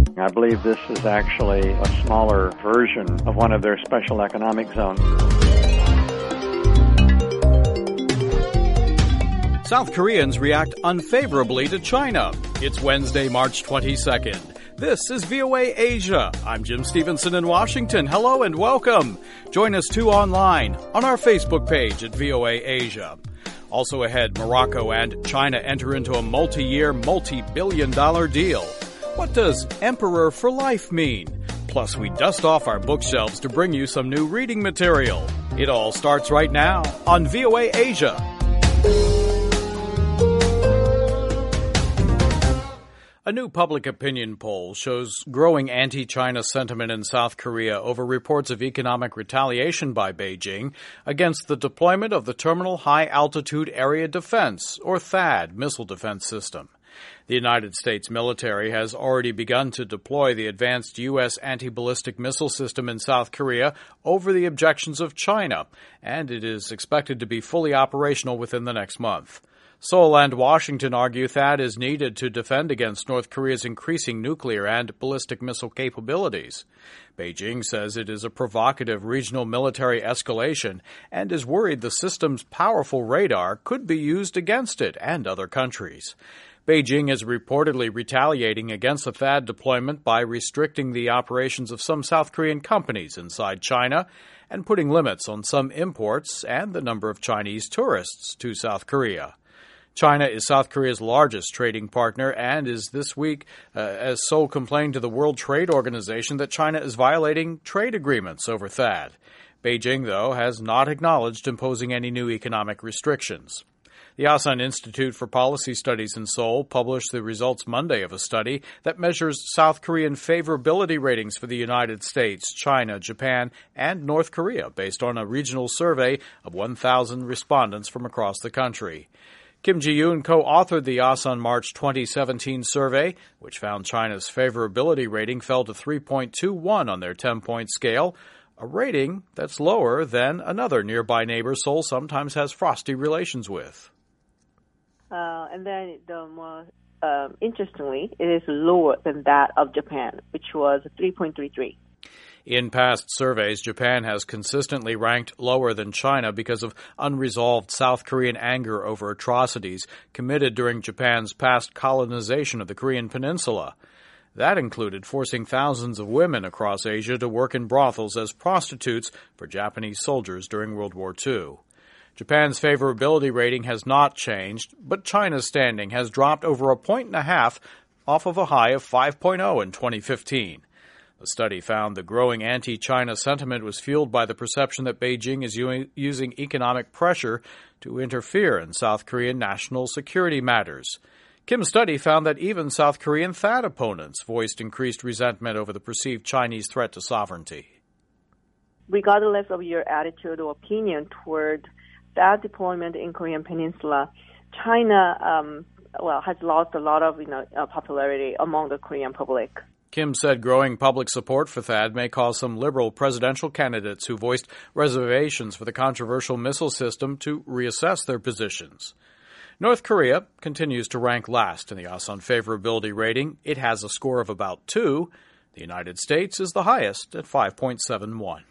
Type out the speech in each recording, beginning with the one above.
I believe this is actually a smaller version of one of their special economic zones. South Koreans react unfavorably to China. It's Wednesday, March 22nd. This is VOA Asia. I'm Jim Stevenson in Washington. Hello and welcome. Join us too online on our Facebook page at VOA Asia. Also ahead, Morocco and China enter into a multi-year, multi-billion-dollar deal. What does Emperor for Life mean? Plus, we dust off our bookshelves to bring you some new reading material. It all starts right now on VOA Asia. A new public opinion poll shows growing anti-China sentiment in South Korea over reports of economic retaliation by Beijing against the deployment of the Terminal High Altitude Area Defense, or THAAD, missile defense system. The United States military has already begun to deploy the advanced U.S. anti-ballistic missile system in South Korea over the objections of China, and it is expected to be fully operational within the next month. Seoul and Washington argue THAAD is needed to defend against North Korea's increasing nuclear and ballistic missile capabilities. Beijing says it is a provocative regional military escalation and is worried the system's powerful radar could be used against it and other countries. Beijing is reportedly retaliating against the THAAD deployment by restricting the operations of some South Korean companies inside China and putting limits on some imports and the number of Chinese tourists to South Korea. China is South Korea's largest trading partner and is this week, as Seoul complained to the World Trade Organization that China is violating trade agreements over THAAD. Beijing, though, has not acknowledged imposing any new economic restrictions. The Asan Institute for Policy Studies in Seoul published the results Monday of a study that measures South Korean favorability ratings for the United States, China, Japan, and North Korea based on a regional survey of 1,000 respondents from across the country. Kim Ji-yoon co-authored the Asan March 2017 survey, which found China's favorability rating fell to 3.21 on their 10-point scale, a rating that's lower than another nearby neighbor Seoul sometimes has frosty relations with. And then the more interestingly, it is lower than that of Japan, which was 3.33. In past surveys, Japan has consistently ranked lower than China because of unresolved South Korean anger over atrocities committed during Japan's past colonization of the Korean peninsula. That included forcing thousands of women across Asia to work in brothels as prostitutes for Japanese soldiers during World War II. Japan's favorability rating has not changed, but China's standing has dropped over 1.5 points off of a high of 5.0 in 2015. The study found the growing anti-China sentiment was fueled by the perception that Beijing is using economic pressure to interfere in South Korean national security matters. Kim's study found that even South Korean THAAD opponents voiced increased resentment over the perceived Chinese threat to sovereignty. Regardless of your attitude or opinion toward THAAD deployment in Korean Peninsula, China has lost a lot of popularity among the Korean public. Kim said growing public support for THAAD may cause some liberal presidential candidates who voiced reservations for the controversial missile system to reassess their positions. North Korea continues to rank last in the Asan favorability rating. It has a score of about 2. The United States is the highest at 5.71.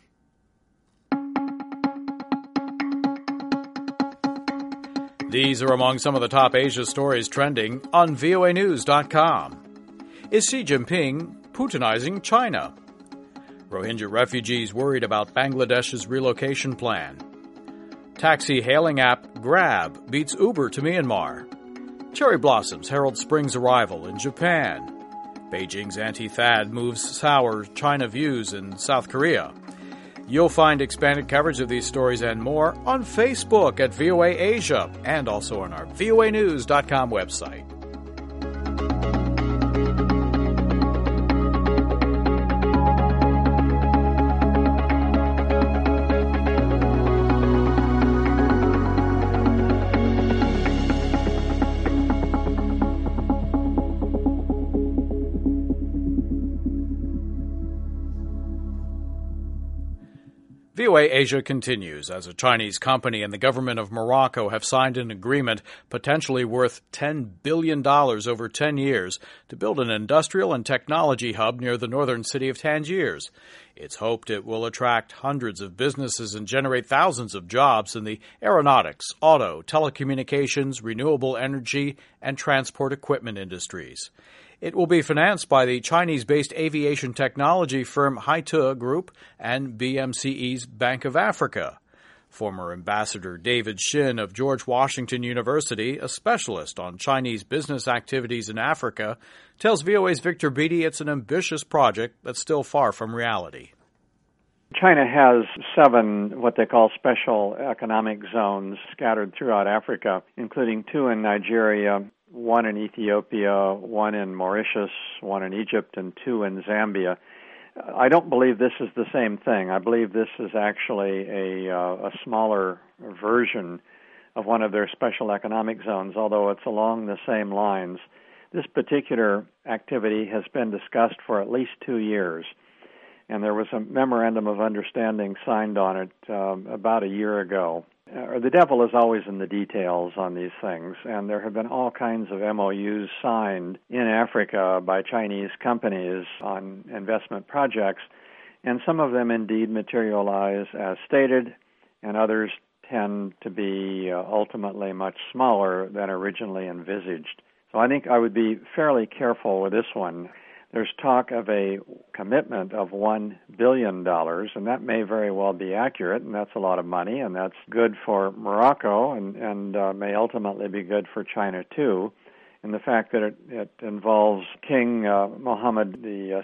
These are among some of the top Asia stories trending on voanews.com. Is Xi Jinping Putinizing China? Rohingya refugees worried about Bangladesh's relocation plan. Taxi hailing app Grab beats Uber to Myanmar. Cherry blossoms herald spring's arrival in Japan. Beijing's anti-THAAD moves sour China views in South Korea. You'll find expanded coverage of these stories and more on Facebook at VOA Asia and also on our voanews.com website. VOA Asia continues as a Chinese company and the government of Morocco have signed an agreement potentially worth $10 billion over 10 years to build an industrial and technology hub near the northern city of Tangiers. It's hoped it will attract hundreds of businesses and generate thousands of jobs in the aeronautics, auto, telecommunications, renewable energy, and transport equipment industries. It will be financed by the Chinese-based aviation technology firm Haitong Group and BMCE's Bank of Africa. Former Ambassador David Shin of George Washington University, a specialist on Chinese business activities in Africa, tells VOA's Victor Beattie it's an ambitious project that's still far from reality. China has 7 what they call special economic zones scattered throughout Africa, including 2 in Nigeria, 1 in Ethiopia, 1 in Mauritius, 1 in Egypt, and 2 in Zambia. I don't believe this is the same thing. I believe this is actually a smaller version of one of their special economic zones, although it's along the same lines. This particular activity has been discussed for at least 2 years, and there was a memorandum of understanding signed on it about a year ago. The devil is always in the details on these things, and there have been all kinds of MOUs signed in Africa by Chinese companies on investment projects, and some of them indeed materialize as stated, and others tend to be ultimately much smaller than originally envisaged. So I think I would be fairly careful with this one. There's talk of a commitment of $1 billion, and that may very well be accurate, and that's a lot of money, and that's good for Morocco and may ultimately be good for China, too. And the fact that it involves King Mohammed VI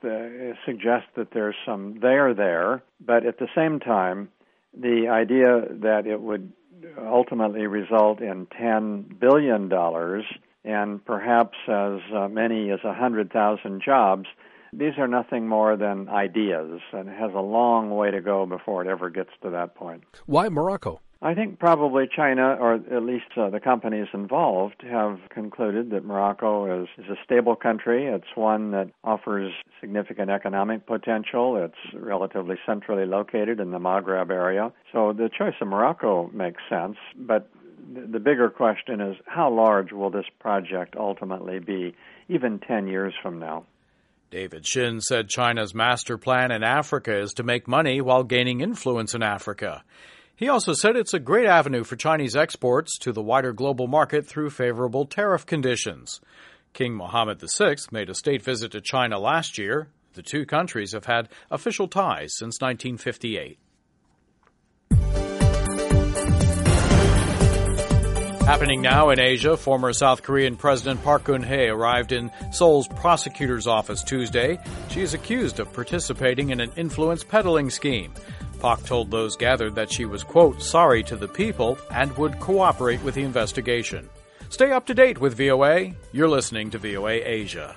suggests that there's some there, but at the same time, the idea that it would ultimately result in $10 billion and perhaps as many as 100,000 jobs, these are nothing more than ideas, and it has a long way to go before it ever gets to that point. Why Morocco? I think probably China, or at least the companies involved, have concluded that Morocco is a stable country. It's one that offers significant economic potential. It's relatively centrally located in the Maghreb area. So the choice of Morocco makes sense, but the bigger question is, how large will this project ultimately be, even 10 years from now? David Shin said China's master plan in Africa is to make money while gaining influence in Africa. He also said it's a great avenue for Chinese exports to the wider global market through favorable tariff conditions. King Mohammed VI made a state visit to China last year. The two countries have had official ties since 1958. Happening now in Asia, former South Korean President Park Geun-hye arrived in Seoul's prosecutor's office Tuesday. She is accused of participating in an influence peddling scheme. Park told those gathered that she was, quote, sorry to the people and would cooperate with the investigation. Stay up to date with VOA. You're listening to VOA Asia.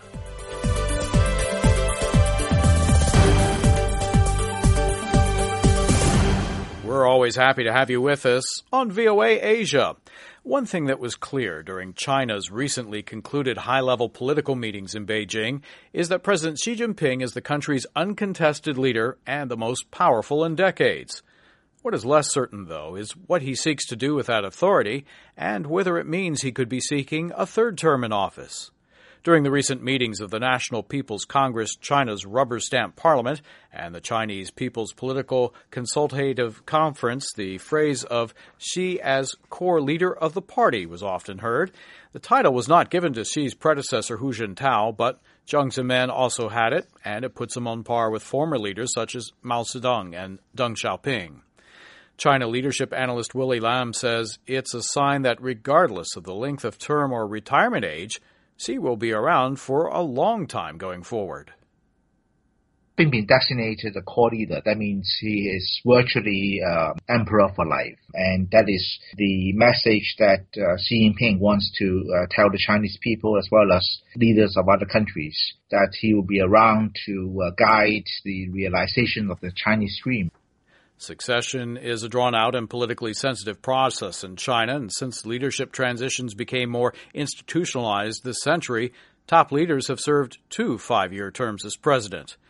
We're always happy to have you with us on VOA Asia. One thing that was clear during China's recently concluded high-level political meetings in Beijing is that President Xi Jinping is the country's uncontested leader and the most powerful in decades. What is less certain, though, is what he seeks to do with that authority and whether it means he could be seeking a third term in office. During the recent meetings of the National People's Congress, China's rubber-stamp parliament, and the Chinese People's Political Consultative Conference, the phrase of Xi as core leader of the party was often heard. The title was not given to Xi's predecessor Hu Jintao, but Jiang Zemin also had it, and it puts him on par with former leaders such as Mao Zedong and Deng Xiaoping. China leadership analyst Willie Lam says it's a sign that regardless of the length of term or retirement age, Xi will be around for a long time going forward. Being designated a core leader, that means he is virtually emperor for life. And that is the message that Xi Jinping wants to tell the Chinese people as well as leaders of other countries, that he will be around to guide the realization of the Chinese dream. Succession is a drawn-out and politically sensitive process in China, and since leadership transitions became more institutionalized this century, top leaders have served 2 5-year terms as president.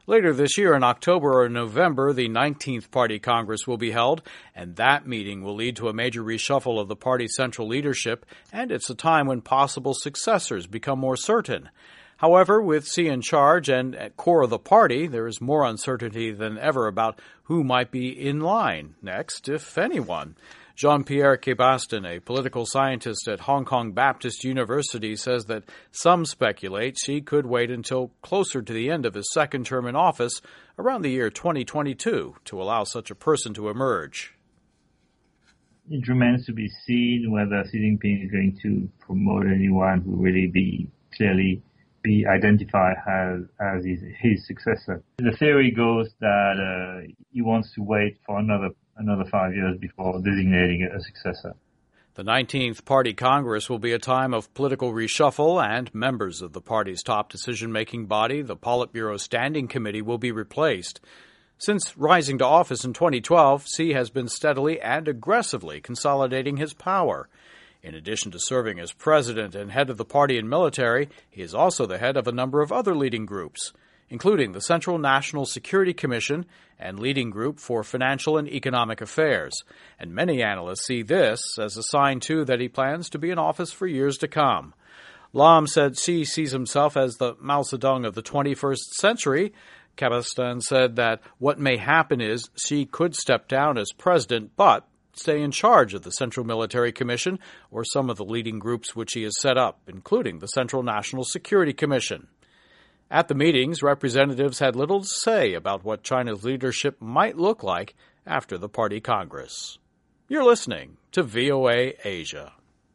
Later this year, in October or November, the 19th Party Congress will be held, and that meeting will lead to a major reshuffle of the party's central leadership, and it's a time when possible successors become more certain. However, with Xi in charge and at core of the party, there is more uncertainty than ever about who might be in line next, if anyone. Jean-Pierre Cabastan, a political scientist at Hong Kong Baptist University, says that some speculate Xi could wait until closer to the end of his second term in office, around the year 2022, to allow such a person to emerge. It remains to be seen whether Xi Jinping is going to promote anyone who really clearly be identified as his successor. The theory goes that he wants to wait for another 5 years before designating a successor. The 19th Party Congress will be a time of political reshuffle, and members of the party's top decision-making body, the Politburo Standing Committee, will be replaced. Since rising to office in 2012, Xi has been steadily and aggressively consolidating his power. In addition to serving as president and head of the party and military, he is also the head of a number of other leading groups, including the Central National Security Commission and Leading Group for Financial and Economic Affairs. And many analysts see this as a sign, too, that he plans to be in office for years to come. Lam said Xi sees himself as the Mao Zedong of the 21st century. Cabastan said that what may happen is Xi could step down as president, but stay in charge of the Central Military Commission or some of the leading groups which he has set up, including the Central National Security Commission. At the meetings, representatives had little to say about what China's leadership might look like after the Party Congress. You're listening to VOA Asia.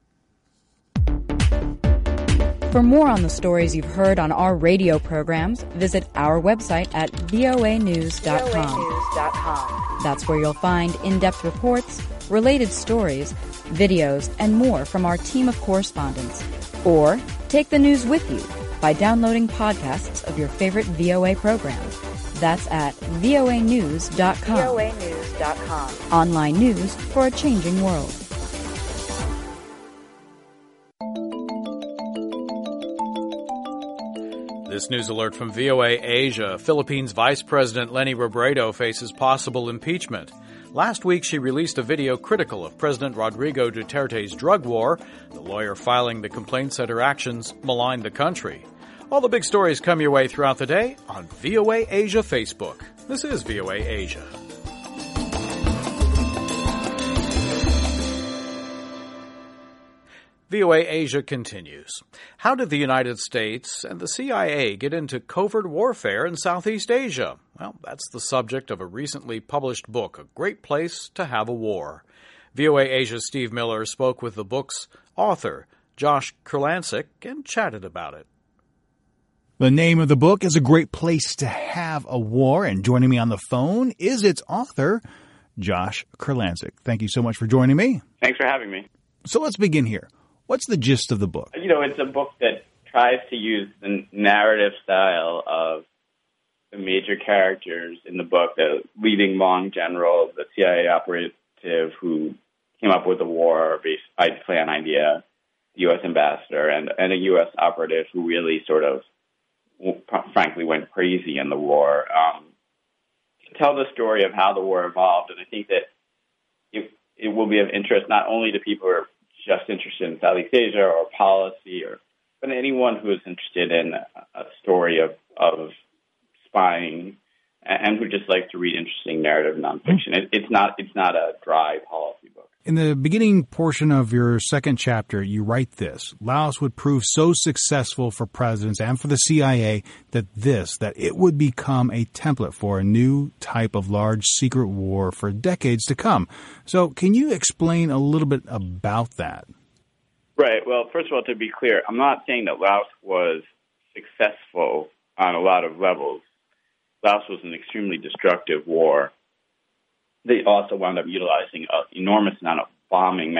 For more on the stories you've heard on our radio programs, visit our website at voanews.com. That's where you'll find in-depth reports, related stories, videos, and more from our team of correspondents. Or take the news with you by downloading podcasts of your favorite VOA programs. That's at voanews.com. voanews.com. Online news for a changing world. This news alert from VOA Asia. Philippines Vice President Leni Robredo faces possible impeachment. Last week, she released a video critical of President Rodrigo Duterte's drug war. The lawyer filing the complaint said her actions maligned the country. All the big stories come your way throughout the day on VOA Asia Facebook. This is VOA Asia. VOA Asia continues. How did the United States and the CIA get into covert warfare in Southeast Asia? Well, that's the subject of a recently published book, A Great Place to Have a War. VOA Asia's Steve Miller spoke with the book's author, Josh Kurlansik, and chatted about it. The name of the book is A Great Place to Have a War, and joining me on the phone is its author, Josh Kurlansik. Thank you so much for joining me. Thanks for having me. So let's begin here. What's the gist of the book? It's a book that tries to use the narrative style of the major characters in the book, the leading Hmong general, the CIA operative who came up with the war-based plan idea, the U.S. ambassador, and a U.S. operative who really sort of, frankly, went crazy in the war, to tell the story of how the war evolved. And I think that it will be of interest not only to people who are just interested in Southeast Asia or policy, but anyone who is interested in a story of spying and who just likes to read interesting narrative nonfiction. It's not a dry policy book. In the beginning portion of your second chapter, you write this: Laos would prove so successful for presidents and for the CIA that it would become a template for a new type of large secret war for decades to come. So can you explain a little bit about that? Right. Well, first of all, to be clear, I'm not saying that Laos was successful on a lot of levels. Laos was an extremely destructive war. They also wound up utilizing an enormous amount of bombing,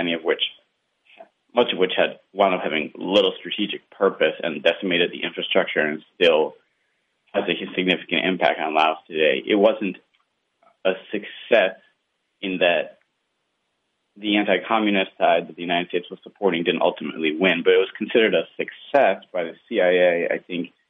much of which had wound up having little strategic purpose and decimated the infrastructure, and still has a significant impact on Laos today. It wasn't a success in that the anti-communist side that the United States was supporting didn't ultimately win, but it was considered a success by the CIA, I think, in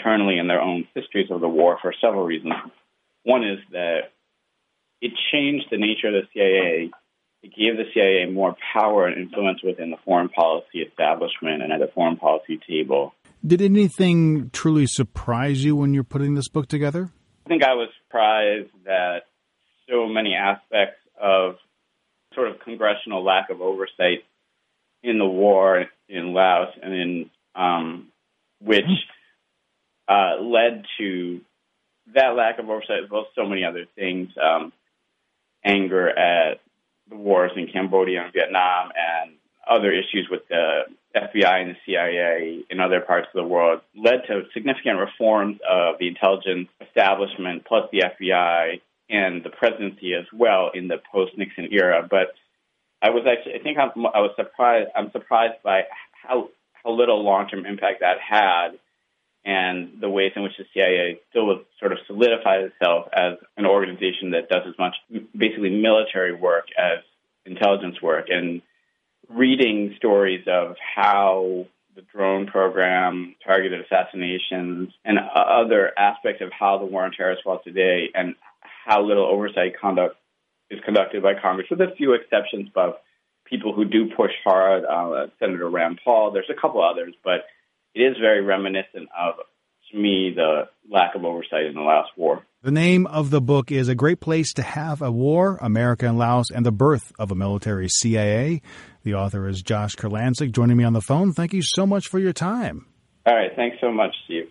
internally in their own histories of the war for several reasons. One is that it changed the nature of the CIA. It gave the CIA more power and influence within the foreign policy establishment and at the foreign policy table. Did anything truly surprise you when you're putting this book together? I think I was surprised that so many aspects of sort of congressional lack of oversight in the war in Laos and in which led to that lack of oversight as well as so many other things, anger at the wars in Cambodia and Vietnam and other issues with the FBI and the CIA in other parts of the world led to significant reforms of the intelligence establishment plus the FBI and the presidency as well in the post-Nixon era. But I'm surprised by how little long-term impact that had and the ways in which the CIA still sort of solidified itself as an organization that does as much basically military work as intelligence work. And reading stories of how the drone program, targeted assassinations, and other aspects of how the war on terror is fought today and how little oversight is conducted by Congress, with a few exceptions, but people who do push hard, Senator Rand Paul, there's a couple others, but it is very reminiscent of, to me, the lack of oversight in the Laos War. The name of the book is A Great Place to Have a War, America and Laos and the Birth of a Military CIA. The author is Josh Kurlantzick, joining me on the phone. Thank you so much for your time. All right. Thanks so much, Steve.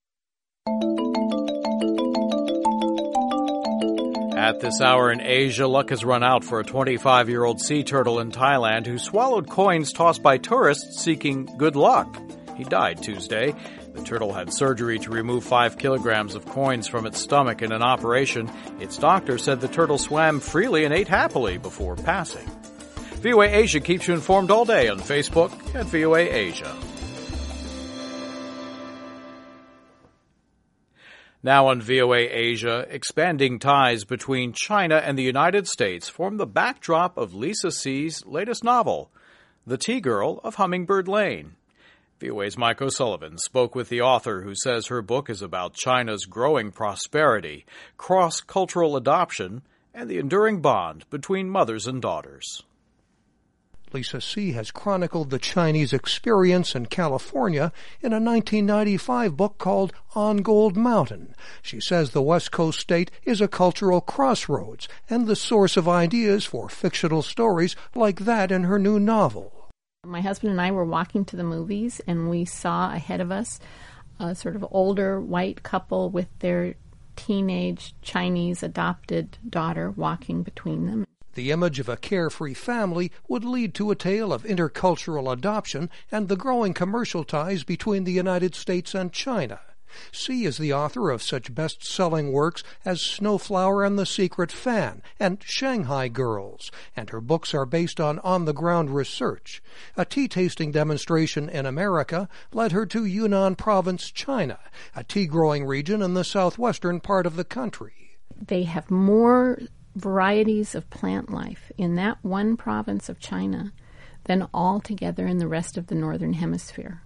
At this hour in Asia, luck has run out for a 25-year-old sea turtle in Thailand who swallowed coins tossed by tourists seeking good luck. He died Tuesday. The turtle had surgery to remove 5 kilograms of coins from its stomach in an operation. Its doctor said the turtle swam freely and ate happily before passing. VOA Asia keeps you informed all day on Facebook at VOA Asia. Now on VOA Asia, expanding ties between China and the United States form the backdrop of Lisa See's latest novel, The Tea Girl of Hummingbird Lane. VOA's Mike O'Sullivan spoke with the author, who says her book is about China's growing prosperity, cross-cultural adoption, and the enduring bond between mothers and daughters. Lisa See has chronicled the Chinese experience in California in a 1995 book called On Gold Mountain. She says the West Coast state is a cultural crossroads and the source of ideas for fictional stories like that in her new novel. My husband and I were walking to the movies, and we saw ahead of us a sort of older white couple with their teenage Chinese adopted daughter walking between them. The image of a carefree family would lead to a tale of intercultural adoption and the growing commercial ties between the United States and China. See is the author of such best-selling works as Snowflower and the Secret Fan and Shanghai Girls, and her books are based on on-the-ground research. A tea-tasting demonstration in America led her to Yunnan Province, China, a tea-growing region in the southwestern part of the country. They have more varieties of plant life in that one province of China than altogether in the rest of the northern hemisphere.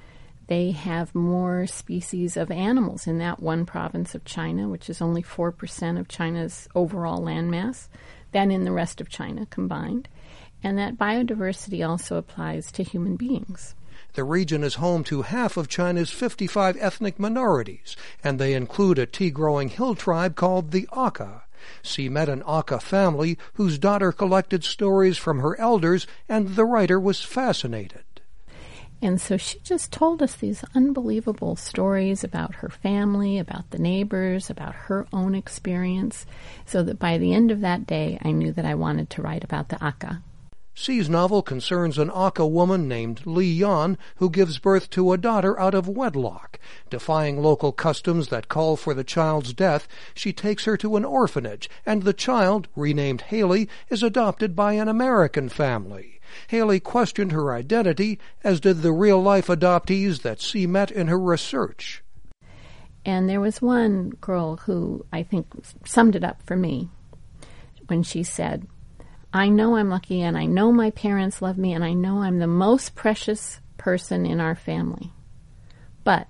They have more species of animals in that one province of China, which is only 4% of China's overall landmass, than in the rest of China combined. And that biodiversity also applies to human beings. The region is home to half of China's 55 ethnic minorities, and they include a tea-growing hill tribe called the Aka. She met an Aka family whose daughter collected stories from her elders, and the writer was fascinated. And so she just told us these unbelievable stories about her family, about the neighbors, about her own experience, so that by the end of that day, I knew that I wanted to write about the Aka. See's novel concerns an Aka woman named Li Yan who gives birth to a daughter out of wedlock. Defying local customs that call for the child's death, she takes her to an orphanage, and the child, renamed Haley, is adopted by an American family. Haley questioned her identity, as did the real-life adoptees that See met in her research. And there was one girl who I think summed it up for me when she said, I know I'm lucky, and I know my parents love me, and I know I'm the most precious person in our family. But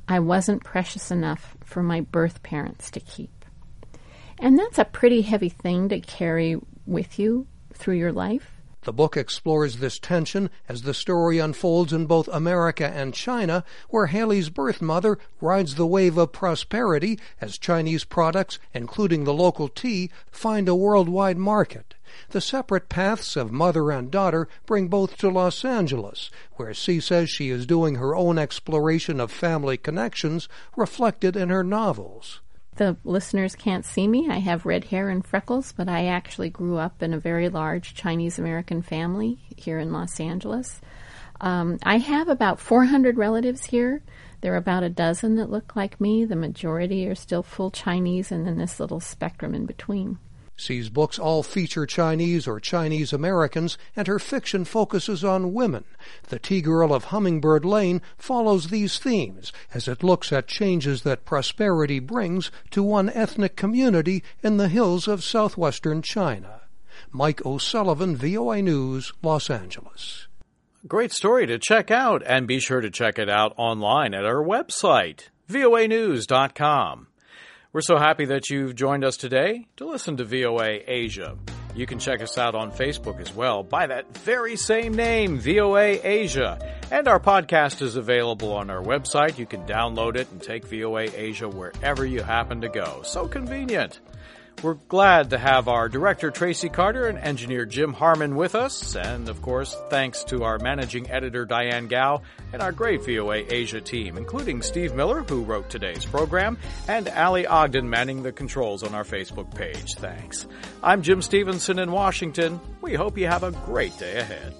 I wasn't precious enough for my birth parents to keep. And that's a pretty heavy thing to carry with you through your life. The book explores this tension as the story unfolds in both America and China, where Haley's birth mother rides the wave of prosperity as Chinese products, including the local tea, find a worldwide market. The separate paths of mother and daughter bring both to Los Angeles, where C says she is doing her own exploration of family connections reflected in her novels. The listeners can't see me. I have red hair and freckles, but I actually grew up in a very large Chinese-American family here in Los Angeles. I have about 400 relatives here. There are about a dozen that look like me. The majority are still full Chinese, and then this little spectrum in between. C's books all feature Chinese or Chinese Americans, and her fiction focuses on women. The Tea Girl of Hummingbird Lane follows these themes as it looks at changes that prosperity brings to one ethnic community in the hills of southwestern China. Mike O'Sullivan, VOA News, Los Angeles. Great story to check out, and be sure to check it out online at our website, voanews.com. We're so happy that you've joined us today to listen to VOA Asia. You can check us out on Facebook as well by that very same name, VOA Asia. And our podcast is available on our website. You can download it and take VOA Asia wherever you happen to go. So convenient. We're glad to have our director, Tracy Carter, and engineer Jim Harmon with us. And, of course, thanks to our managing editor, Diane Gao, and our great VOA Asia team, including Steve Miller, who wrote today's program, and Ali Ogden manning the controls on our Facebook page. Thanks. I'm Jim Stevenson in Washington. We hope you have a great day ahead.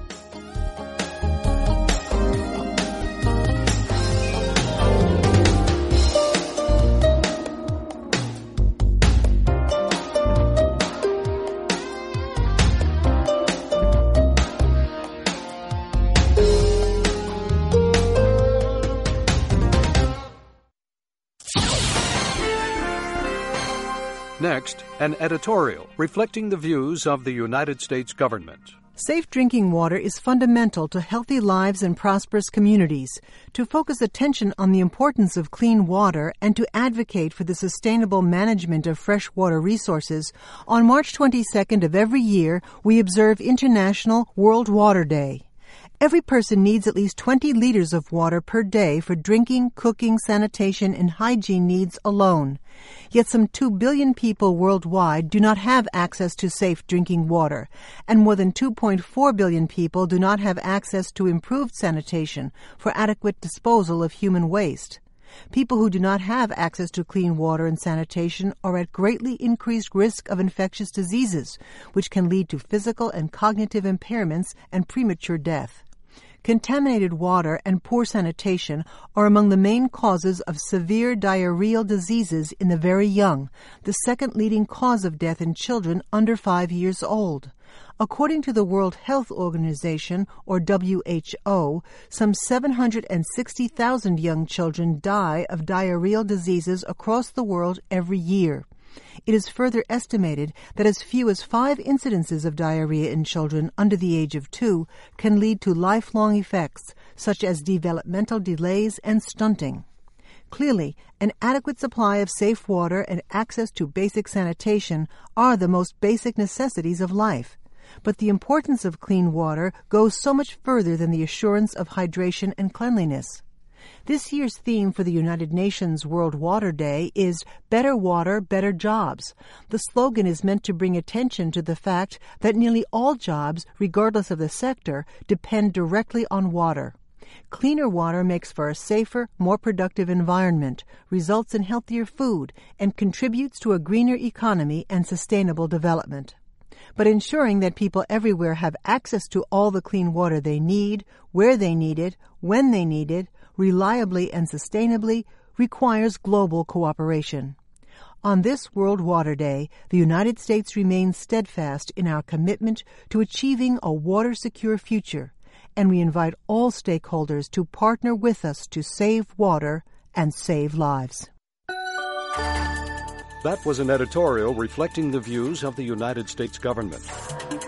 Next, an editorial reflecting the views of the United States government. Safe drinking water is fundamental to healthy lives and prosperous communities. To focus attention on the importance of clean water and to advocate for the sustainable management of freshwater resources, on March 22nd of every year, we observe International World Water Day. Every person needs at least 20 liters of water per day for drinking, cooking, sanitation, and hygiene needs alone. Yet some 2 billion people worldwide do not have access to safe drinking water, and more than 2.4 billion people do not have access to improved sanitation for adequate disposal of human waste. People who do not have access to clean water and sanitation are at greatly increased risk of infectious diseases, which can lead to physical and cognitive impairments and premature death. Contaminated water and poor sanitation are among the main causes of severe diarrheal diseases in the very young, the second leading cause of death in children under 5 years old. According to the World Health Organization, or WHO, some 760,000 young children die of diarrheal diseases across the world every year. It is further estimated that as few as 5 incidences of diarrhea in children under the age of 2 can lead to lifelong effects, such as developmental delays and stunting. Clearly, an adequate supply of safe water and access to basic sanitation are the most basic necessities of life. But the importance of clean water goes so much further than the assurance of hydration and cleanliness. This year's theme for the United Nations World Water Day is Better Water, Better Jobs. The slogan is meant to bring attention to the fact that nearly all jobs, regardless of the sector, depend directly on water. Cleaner water makes for a safer, more productive environment, results in healthier food, and contributes to a greener economy and sustainable development. But ensuring that people everywhere have access to all the clean water they need, where they need it, when they need it, reliably and sustainably, requires global cooperation. On this World Water Day, the United States remains steadfast in our commitment to achieving a water-secure future, and we invite all stakeholders to partner with us to save water and save lives. That was an editorial reflecting the views of the United States government.